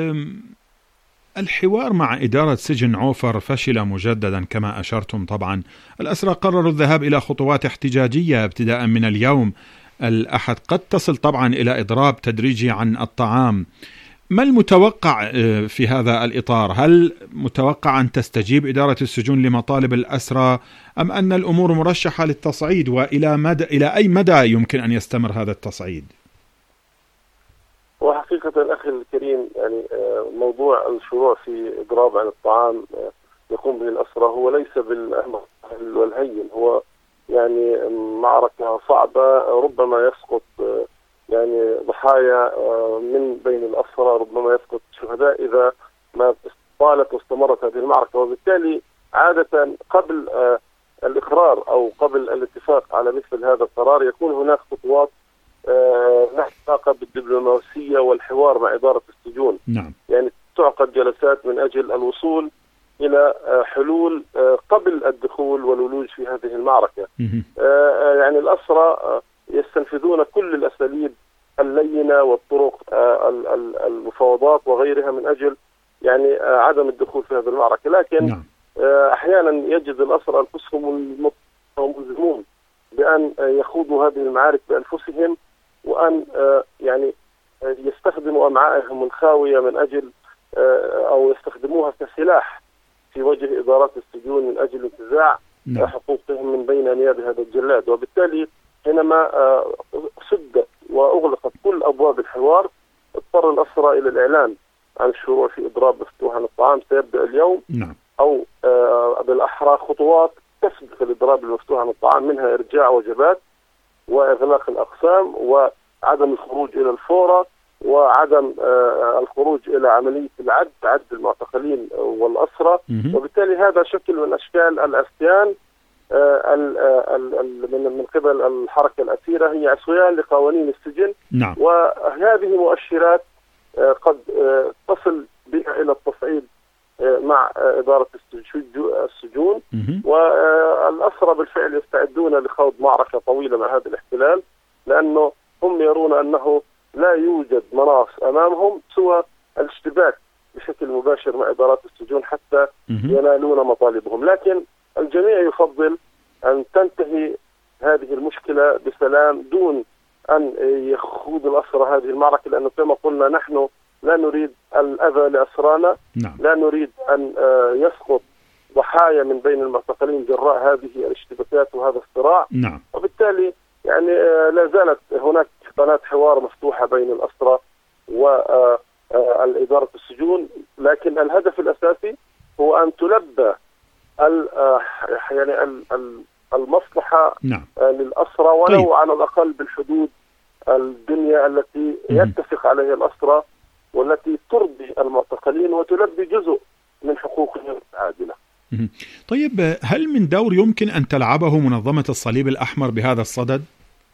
الحوار مع إدارة سجن عوفر فشل مجددا كما أشرتم. طبعا الأسرى قرروا الذهاب إلى خطوات احتجاجية ابتداء من اليوم الأحد، قد تصل طبعا إلى إضراب تدريجي عن الطعام. ما المتوقع في هذا الإطار؟ هل متوقع أن تستجيب إدارة السجون لمطالب الأسرى، أم أن الأمور مرشحة للتصعيد؟ إلى أي مدى يمكن أن يستمر هذا التصعيد؟ وحقيقة أخي الكريم، يعني موضوع الشروع في إضراب عن الطعام يقوم به الأسرى هو ليس بالأمر والهين، هو يعني معركة صعبة. ربما يسقط يعني ضحايا من بين الأسرى، ربما يسقط شهداء إذا ما طالت واستمرت هذه المعركة. وبالتالي عادة قبل الإقرار أو قبل الاتفاق على مثل هذا القرار يكون هناك خطوات لها علاقة بالدبلوماسية والحوار مع إدارة السجون. يعني تعقد جلسات من أجل الوصول إلى حلول قبل الدخول والولوج في هذه المعركة. يعني الأسرى يستنفذون كل الأساليب اللينة والطرق المفاوضات وغيرها من أجل يعني عدم الدخول في هذه المعركة. لكن أحيانا يجد الأسرى أنفسهم ملزمون بأن يخوضوا هذه المعارك بأنفسهم، وأن يعني يستخدموا أمعائهم الخاوية من أجل أو يستخدموها كسلاح في وجه إدارات السجون من أجل انتزاع حقوقهم من بين أنياب هذا الجلاد. وبالتالي حينما سدت وأغلقت كل أبواب الحوار اضطر الأسرى إلى الإعلان عن الشروع في إضراب مفتوح عن الطعام سيبدأ اليوم. أو بالأحرى خطوات تسبق الإضراب المفتوح عن الطعام، منها إرجاع وجبات وإغلاق الأقسام وعدم الخروج إلى الفورة وعدم الخروج إلى عملية عد المعتقلين والأسرى. وبالتالي هذا شكل من أشكال العصيان من قبل الحركة الأسيرة، هي عصيان لقوانين السجن. وهذه مؤشرات قد تصل بها إلى التصعيد مع إدارة السجون. والأسرى بالفعل يستعدون لخوض معركة طويلة مع هذا الاحتلال، لأنه هم يرون أنه لا يوجد مناص أمامهم سوى الاشتباك بشكل مباشر مع إدارات السجون حتى ينالون مطالبهم. لكن الجميع يفضل أن تنتهي هذه المشكلة بسلام دون أن يخوض الأسرى هذه المعركة، لأنه كما قلنا نحن لا نريد الأذى لأسرانا. لا نريد أن يسقط ضحايا من بين المعتقلين جراء هذه الاشتباكات وهذا الصراع. وبالتالي يعني لا زالت هناك قناة حوار مفتوحة بين الأسرى وإدارة السجون، لكن الهدف الأساسي هو أن تلبى يعني المصلحة للأسرى ولو على الأقل بالحدود الدنيا التي يتفق عليها الأسرى والتي ترضي المعتقلين وتلبي جزء من حقوقهم العادلة. طيب، هل من دور يمكن أن تلعبه منظمة الصليب الأحمر بهذا الصدد؟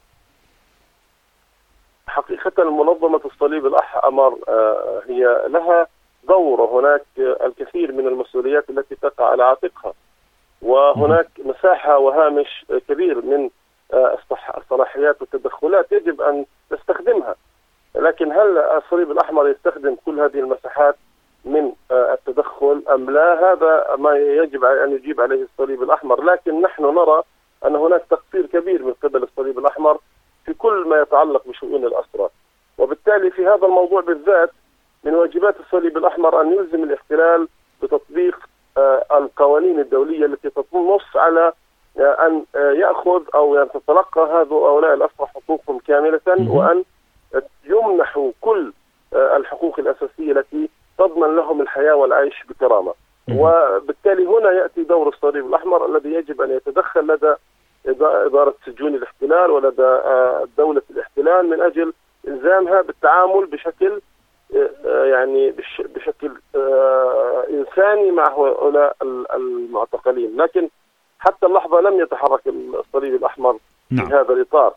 حقيقة منظمة الصليب الأحمر هي لها دور، هناك الكثير من المسؤوليات التي تقع على عاتقها، وهناك مساحة وهامش كبير من الصلاحيات والتدخلات يجب أن تستخدمها. لكن هل الصليب الأحمر يستخدم كل هذه المساحات من التدخل أم لا؟ هذا ما يجب أن يجيب عليه الصليب الأحمر. لكن نحن نرى أن هناك تقصير كبير من قبل الصليب الأحمر في كل ما يتعلق بشؤون الأسرى، وبالتالي في هذا الموضوع بالذات من واجبات الصليب الأحمر أن يلزم الاحتلال بتطبيق القوانين الدولية التي تنص على أن يأخذ أو أن تتلقى هؤلاء الأسرى حقوقهم كاملة، وأن يمنحوا كل الحقوق الأساسية التي تضمن لهم الحياة والعيش بكرامة. وبالتالي هنا يأتي دور الصليب الأحمر الذي يجب أن يتدخل لدى إدارة سجون الاحتلال ولدى دولة الاحتلال من أجل إلزامها بالتعامل بشكل يعني بشكل إنساني مع هؤلاء المعتقلين. لكن حتى اللحظة لم يتحرك الصليب الأحمر في هذا الإطار.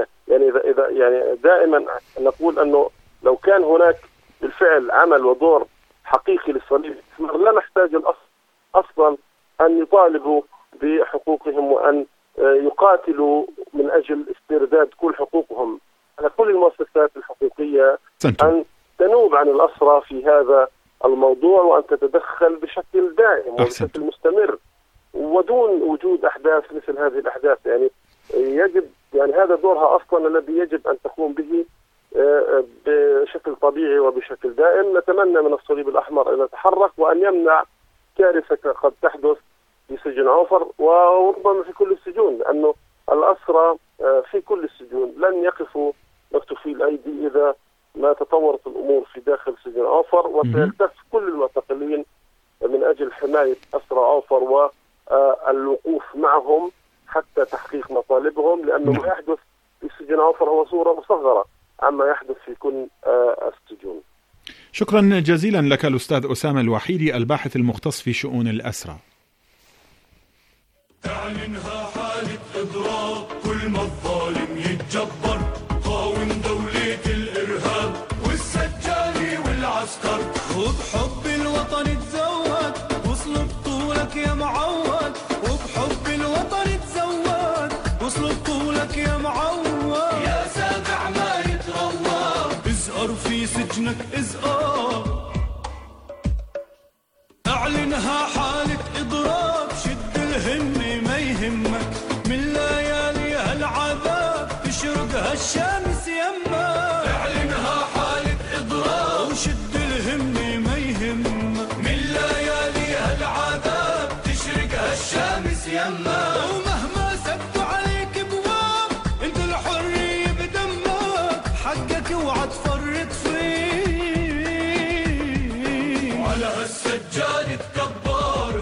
يعني دائما نقول أنه لو كان هناك بالفعل عمل ودور حقيقي للصليب الأحمر لا نحتاج أصلا أن يطالبوا بحقوقهم وأن يقاتلوا من أجل استرداد كل حقوقهم. على كل المؤسسات الحقوقية أن تنوب عن الأسرى في هذا الموضوع وأن تتدخل بشكل دائم وبشكل مستمر ودون وجود أحداث مثل هذه الأحداث. يعني يجب هذا دورها أصلا الذي يجب أن تقوم به بشكل طبيعي وبشكل دائم. نتمنى من الصليب الأحمر أن يتحرك وأن يمنع كارثة قد تحدث في سجن عوفر وربما في كل السجون، لأنه الأسرى في كل السجون لن يقفوا مكتوفي الأيدي إذا ما تطورت الأمور في داخل سجن عوفر، وسيلتف كل المعتقلين من أجل حماية أسرى عوفر والوقوف معهم حتى تحقيق مطالبهم، لأنه ما يحدث في سجن عوفر هو صورة مصغرة عما يحدث في كل السجون. شكرا جزيلا لك الأستاذ أسامة الوحيدي الباحث المختص في شؤون الأسرى. اعلنها حالة إضراب كل ما الظالم يتجبر، قاوم دولة الإرهاب والسجاني والعسكر، وبحب الوطن تزود وصل بطولك يا معود، وبحب الوطن تزود وصل بطولك يا معود، يا سابع ما يتروى ازقر في سجنك ازقر. اعلنها حالة إضراب، شد الهمة ما يهمك من ليالي هالعذاب تشرق هالشمس يمك. اعلنها حالة إضراب وشد الهمة ما يهمك من ليالي هالعذاب تشرق هالشمس يمك. ومهما سدوا عليك بواب انت الحرية بدمك، حقك اوعى تفرط فيه وعلى هالسجاد تكبر.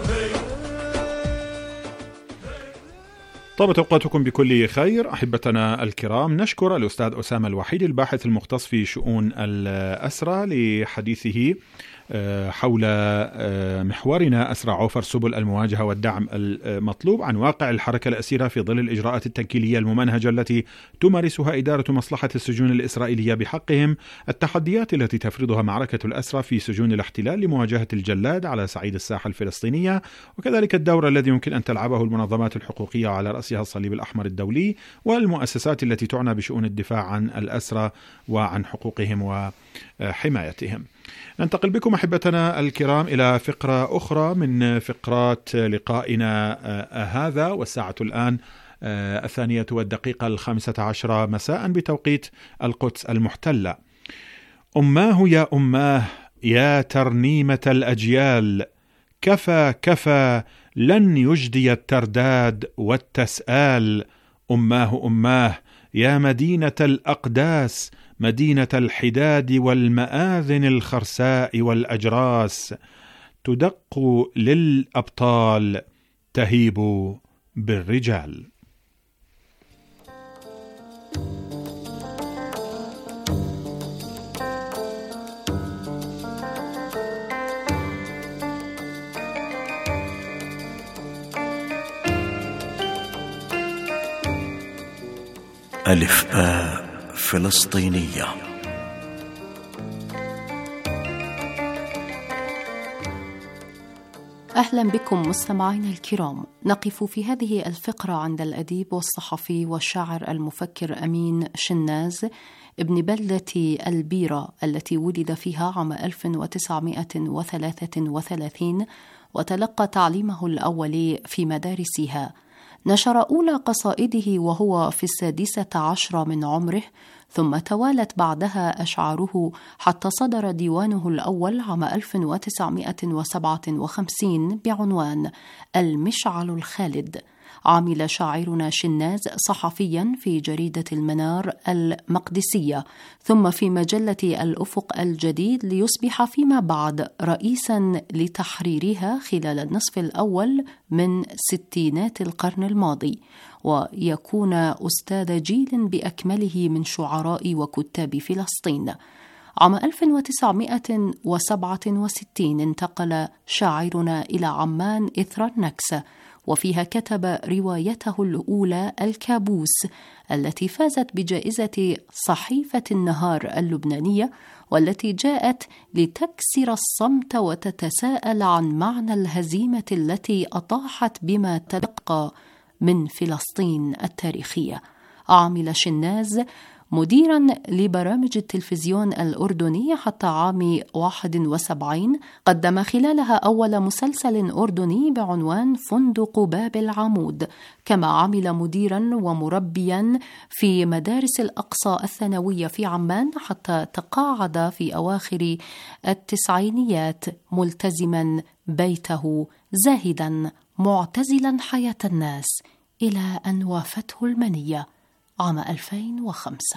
طابت أوقاتكم بكل خير أحبتنا الكرام. نشكر الأستاذ أسامة الوحيدي الباحث المختص في شؤون الأسرى لحديثه حول محورنا أسرى عوفر، سبل المواجهة والدعم المطلوب، عن واقع الحركة الأسيرة في ظل الإجراءات التنكيلية الممنهجة التي تمارسها إدارة مصلحة السجون الإسرائيلية بحقهم، التحديات التي تفرضها معركة الأسرى في سجون الاحتلال لمواجهة الجلاد على صعيد الساحة الفلسطينية، وكذلك الدور الذي يمكن أن تلعبه المنظمات الحقوقية على رأسها الصليب الأحمر الدولي والمؤسسات التي تعنى بشؤون الدفاع عن الأسرى وعن حقوقهم حمايتهم. ننتقل بكم أحبتنا الكرام إلى فقرة أخرى من فقرات لقائنا هذا، والساعة الآن 2:15 مساء بتوقيت القدس المحتلة. أماه يا أماه يا ترنيمة الأجيال، كفى كفى لن يجدي الترداد والتسآل. أماه أماه يا مدينة الأقداس، مدينة الحداد والمآذن الخرساء والأجراس، تدق للأبطال تهيب بالرجال. ألف باء فلسطينية. أهلا بكم مستمعينا الكرام. نقف في هذه الفقرة عند الأديب والصحفي والشاعر المفكر أمين شناز ابن بلدة البيرة التي ولد فيها عام 1933 وتلقى تعليمه الأولي في مدارسها. نشر أولى قصائده وهو في 16 من عمره، ثم توالت بعدها أشعاره حتى صدر ديوانه الأول عام 1957 بعنوان المشعل الخالد. عمل شاعرنا شناز صحفيا في جريدة المنار المقدسية، ثم في مجلة الأفق الجديد، ليصبح فيما بعد رئيسا لتحريرها خلال النصف الأول من ستينات القرن الماضي، ويكون أستاذ جيل بأكمله من شعراء وكتاب فلسطين. عام 1967 انتقل شاعرنا إلى عمان إثر النكسة، وفيها كتب روايته الأولى الكابوس التي فازت بجائزة صحيفة النهار اللبنانية، والتي جاءت لتكسر الصمت وتتساءل عن معنى الهزيمة التي أطاحت بما تبقى من فلسطين التاريخية. عمل شناز مديرا لبرامج التلفزيون الأردني حتى عام 71، قدم خلالها أول مسلسل أردني بعنوان فندق باب العمود، كما عمل مديرا ومربيا في مدارس الأقصى الثانوية في عمان حتى تقاعد في أواخر التسعينيات ملتزما بيته زاهدا معتزلا حياة الناس، إلى أن وافته المنية عام 2005.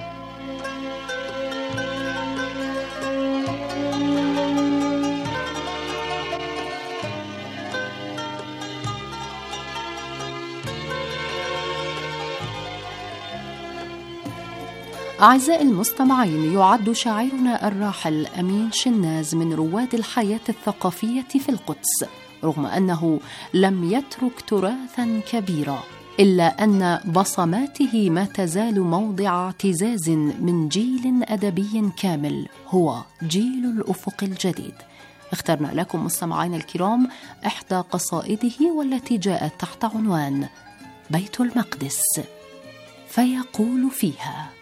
أعزائي المستمعين، يعد شاعرنا الراحل أمين شناز من رواد الحياة الثقافية في القدس، رغم أنه لم يترك تراثا كبيرا، إلا أن بصماته ما تزال موضع اعتزاز من جيل أدبي كامل، هو جيل الأفق الجديد. اخترنا لكم مستمعين الكرام إحدى قصائده والتي جاءت تحت عنوان بيت المقدس، فيقول فيها: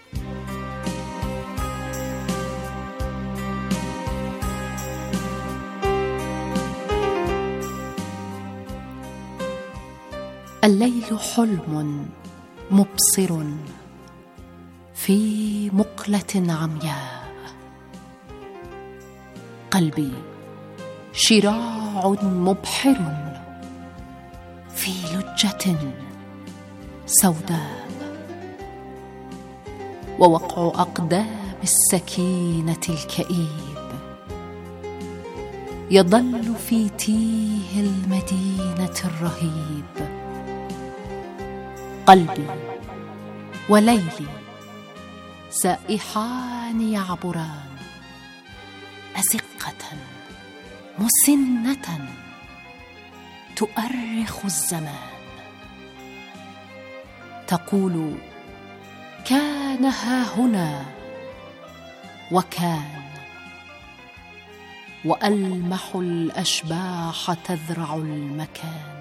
الليل حلم مبصر في مقلة عمياء، قلبي شراع مبحر في لجة سوداء، ووقع أقدام السكينة الكئيب يظل في تيه المدينة الرهيب، قلبي وليلي سائحان يعبران، أزقة مسنة تؤرخ الزمان، تقول كان هاهنا وكان، وألمح الأشباح تذرع المكان،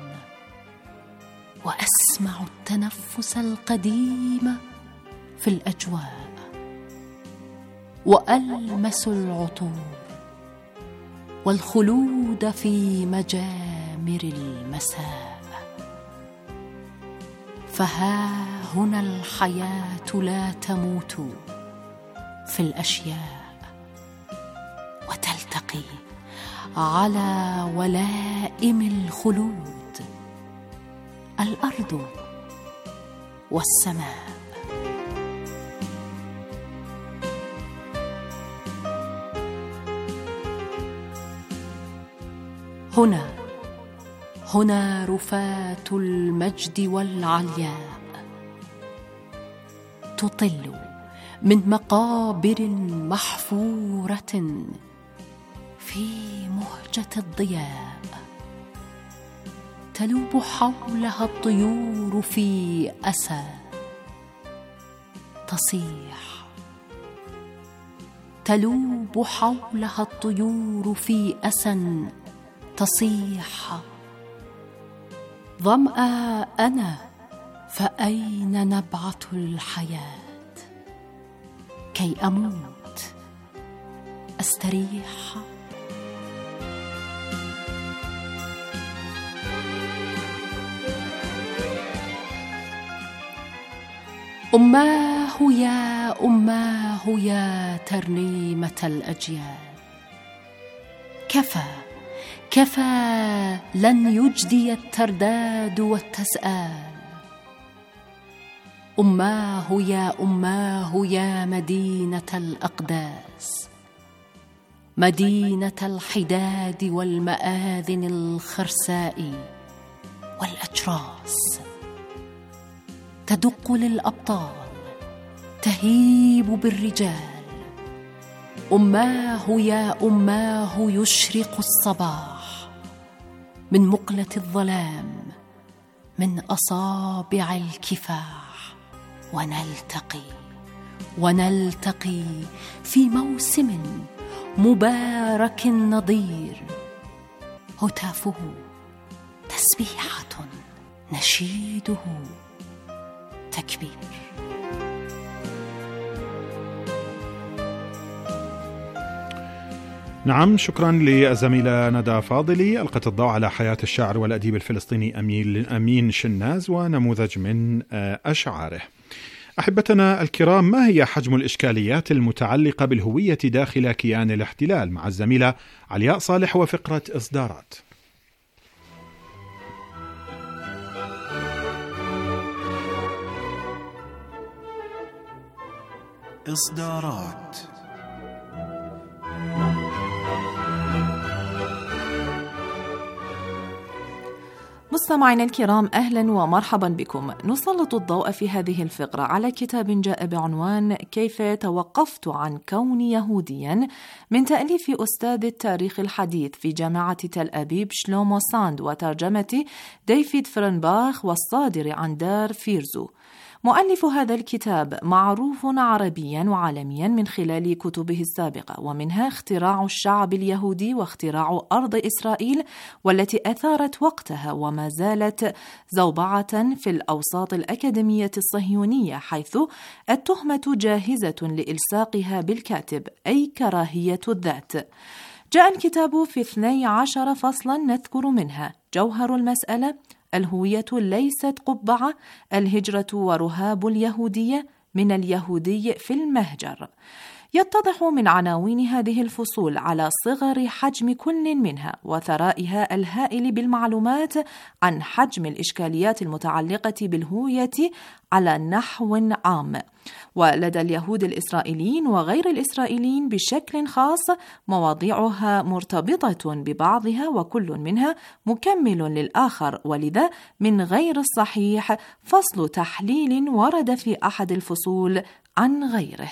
وأسمع التنفس القديم في الأجواء، وألمس العطور والخلود في مجامر المساء. فها هنا الحياة لا تموت في الأشياء وتلتقي على ولائم الخلود، الأرض والسماء. هنا رفات المجد والعلياء تطل من مقابر محفورة في مهجة الضياء، تلوب حولها الطيور في أسى تصيح، تلوب حولها الطيور في أسى تصيح. ظمأ أنا فأين نبعة الحياة؟ كي أموت أستريح. أماه يا أماه يا ترنيمة الأجيال، كفى لن يجدي الترداد والتسآل. أماه يا مدينة الأقداس، مدينة الحداد والمآذن الخرساء والأجراس، تدق للأبطال تهيب بالرجال. أماه يا أماه يشرق الصباح من مقلة الظلام، من أصابع الكفاح، ونلتقي في موسم مبارك نضير، هتافه تسبيحة نشيده تكبير. نعم، شكرا للزميلة ندى فاضلي، ألقت الضوء على حياة الشاعر والأديب الفلسطيني أمين شناز ونموذج من أشعاره. أحبتنا الكرام، ما هي حجم الإشكاليات المتعلقة بالهوية داخل كيان الاحتلال؟ مع الزميلة علياء صالح وفقرة إصدارات. إصدارات. مستمعينا الكرام، أهلا ومرحبا بكم. نسلط الضوء في هذه الفقرة على كتاب جاء بعنوان كيف توقفت عن كوني يهوديا، من تأليف أستاذ التاريخ الحديث في جامعة تل أبيب شلومو ساند، وترجمة ديفيد فرنباخ، والصادر عن دار فيرزو. مؤلف هذا الكتاب معروف عربيا وعالميا من خلال كتبه السابقة، ومنها اختراع الشعب اليهودي واختراع أرض إسرائيل، والتي أثارت وقتها وما زالت زوبعة في الأوساط الأكاديمية الصهيونية، حيث التهمة جاهزة لإلصاقها بالكاتب، أي كراهية الذات. جاء الكتاب في 12 فصلا نذكر منها: جوهر المسألة، الهوية ليست قبعة، الهجرة ورهاب اليهودية، من اليهودي في المهجر. يتضح من عناوين هذه الفصول على صغر حجم كل منها وثرائها الهائل بالمعلومات عن حجم الإشكاليات المتعلقة بالهوية على نحو عام. ولدى اليهود الإسرائيليين وغير الإسرائيليين بشكل خاص مواضيعها مرتبطة ببعضها، وكل منها مكمل للآخر، ولذا من غير الصحيح فصل تحليل ورد في أحد الفصول عن غيره.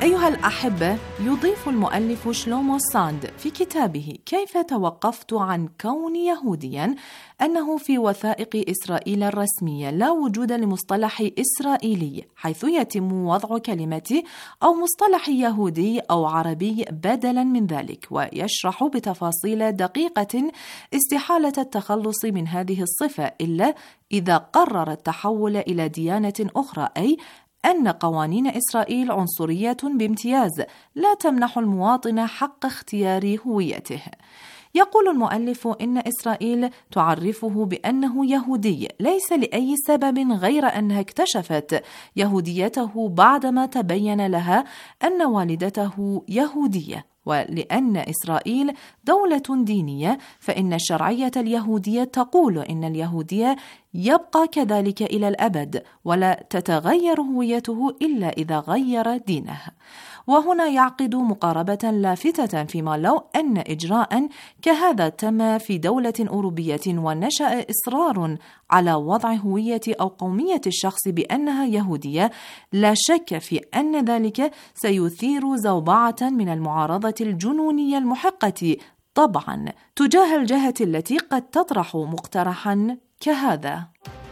أيها الأحبة، يضيف المؤلف شلومو ساند في كتابه كيف توقفت عن كوني يهودياً أنه في وثائق إسرائيل الرسمية لا وجود لمصطلح إسرائيلي، حيث يتم وضع كلمة أو مصطلح يهودي أو عربي بدلاً من ذلك، ويشرح بتفاصيل دقيقة استحالة التخلص من هذه الصفة إلا إذا قرر التحول إلى ديانة أخرى، أي أن قوانين إسرائيل عنصرية بامتياز لا تمنح المواطن حق اختيار هويته. يقول المؤلف إن إسرائيل تعرفه بأنه يهودي ليس لأي سبب غير أنها اكتشفت يهوديته بعدما تبين لها أن والدته يهودية. ولأن إسرائيل دولة دينية فإن الشرعية اليهودية تقول إن اليهودية يبقى كذلك إلى الأبد ولا تتغير هويته إلا إذا غير دينه. وهنا يعقد مقاربة لافتة فيما لو أن إجراء كهذا تم في دولة أوروبية ونشأ إصرار على وضع هوية أو قومية الشخص بأنها يهودية، لا شك في أن ذلك سيثير زوبعة من المعارضة الجنونية المحقة طبعا تجاه الجهة التي قد تطرح مقترحا كهذا.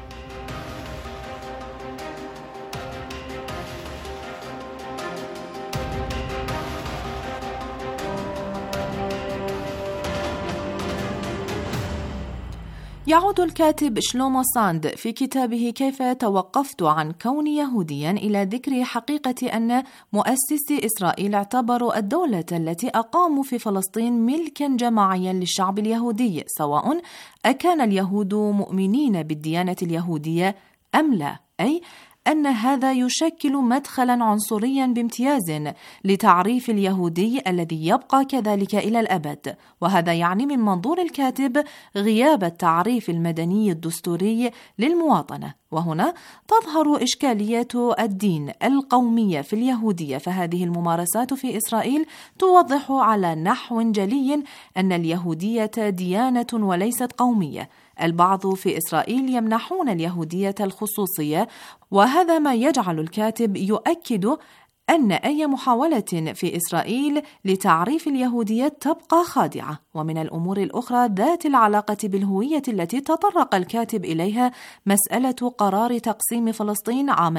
يعود الكاتب شلومو ساند في كتابه كيف توقفت عن كوني يهوديا إلى ذكر حقيقة أن مؤسسي إسرائيل اعتبروا الدولة التي أقاموا في فلسطين ملكا جماعيا للشعب اليهودي، سواء أكان اليهود مؤمنين بالديانة اليهودية أم لا، أي أن هذا يشكل مدخلا عنصريا بامتياز لتعريف اليهودي الذي يبقى كذلك إلى الأبد. وهذا يعني من منظور الكاتب غياب التعريف المدني الدستوري للمواطنة. وهنا تظهر إشكالية الدين القومية في اليهودية، فهذه الممارسات في إسرائيل توضح على نحو جلي أن اليهودية ديانة وليست قومية. البعض في إسرائيل يمنحون اليهودية الخصوصية، وهذا ما يجعل الكاتب يؤكد أن أي محاولة في إسرائيل لتعريف اليهودية تبقى خادعة. ومن الأمور الأخرى ذات العلاقة بالهوية التي تطرق الكاتب إليها مسألة قرار تقسيم فلسطين عام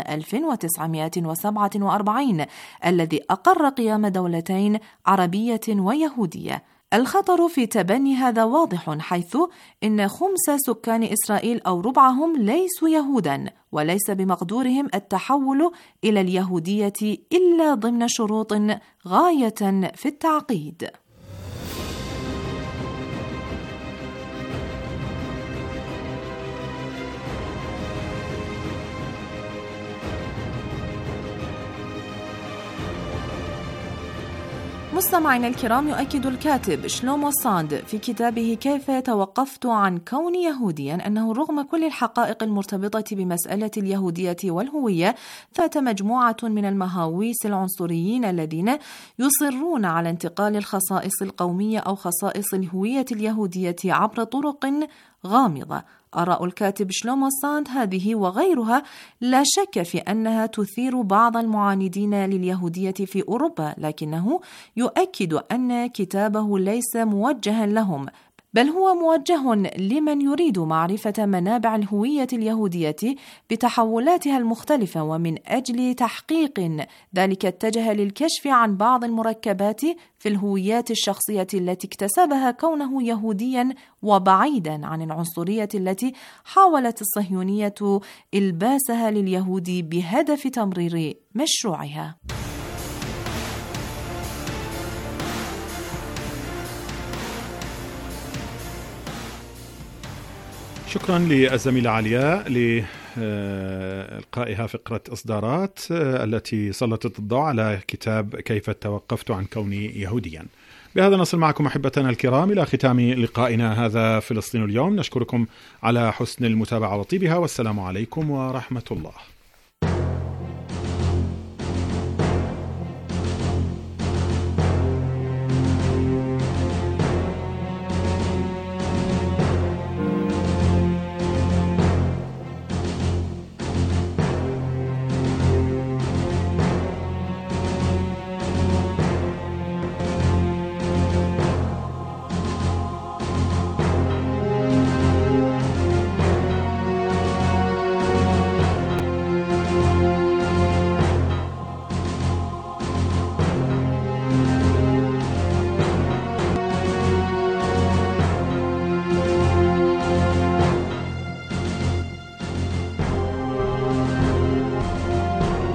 1947 الذي أقر قيام دولتين عربية ويهودية. الخطر في تبني هذا واضح، حيث إن خمس سكان إسرائيل أو ربعهم ليسوا يهودا، وليس بمقدورهم التحول إلى اليهودية إلا ضمن شروط غاية في التعقيد. مستمعينا الكرام، يؤكد الكاتب شلومو ساند في كتابه كيف توقفت عن كوني يهوديا أنه رغم كل الحقائق المرتبطة بمسألة اليهودية والهوية، ثبت مجموعة من المهاويس العنصريين الذين يصرون على انتقال الخصائص القومية أو خصائص الهوية اليهودية عبر طرق غامضة. آراء الكاتب شلومو ساند هذه وغيرها لا شك في أنها تثير بعض المعاندين لليهودية في أوروبا، لكنه يؤكد أن كتابه ليس موجها لهم، بل هو موجه لمن يريد معرفة منابع الهوية اليهودية بتحولاتها المختلفة، ومن أجل تحقيق ذلك اتجه للكشف عن بعض المركبات في الهويات الشخصية التي اكتسبها كونه يهوديا، وبعيدا عن العنصرية التي حاولت الصهيونية إلباسها لليهود بهدف تمرير مشروعها. شكرا للزميلة علياء لإلقائها فقرة إصدارات التي سلطت الضوء على كتاب كيف توقفت عن كوني يهوديا. بهذا نصل معكم أحبتنا الكرام إلى ختام لقائنا هذا فلسطين اليوم. نشكركم على حسن المتابعة وطيبها، والسلام عليكم ورحمة الله.